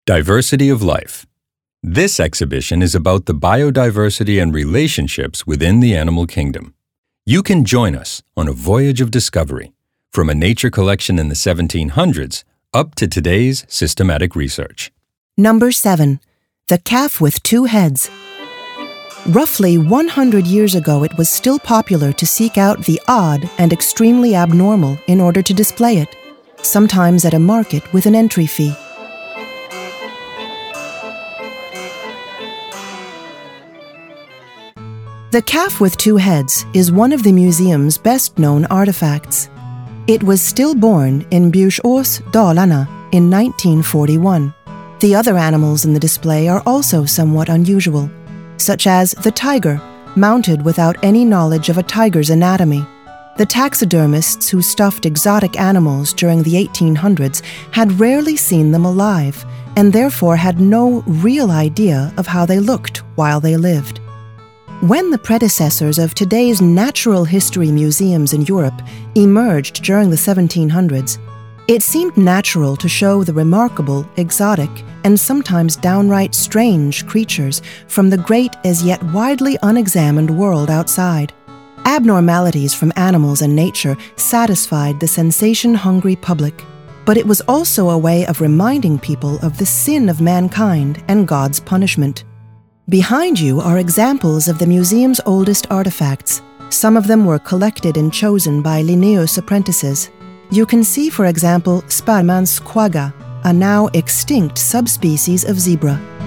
Diversity of Life. This exhibition is about the biodiversity and relationships within the animal kingdom. You can join us on a voyage of discovery, from a nature collection in the 1700s up to today's systematic research. Number 7. The Calf with Two Heads. Roughly 100 years ago, it was still popular to seek out the odd and extremely abnormal in order to display it, sometimes at a market with an entry fee. The calf with two heads is one of the museum's best-known artifacts. It was stillborn in Bjursås, Dalarna in 1941. The other animals in the display are also somewhat unusual, such as the tiger, mounted without any knowledge of a tiger's anatomy. The taxidermists who stuffed exotic animals during the 1800s had rarely seen them alive, and therefore had no real idea of how they looked while they lived. When the predecessors of today's natural history museums in Europe emerged during the 1700s, it seemed natural to show the remarkable, exotic, and sometimes downright strange creatures from the great as yet widely unexamined world outside. Abnormalities from animals and nature satisfied the sensation-hungry public, but it was also a way of reminding people of the sin of mankind and God's punishment. Behind you are examples of the museum's oldest artifacts. Some of them were collected and chosen by Linnaeus apprentices. You can see, for example, Sparrmans quagga, a now extinct subspecies of zebra.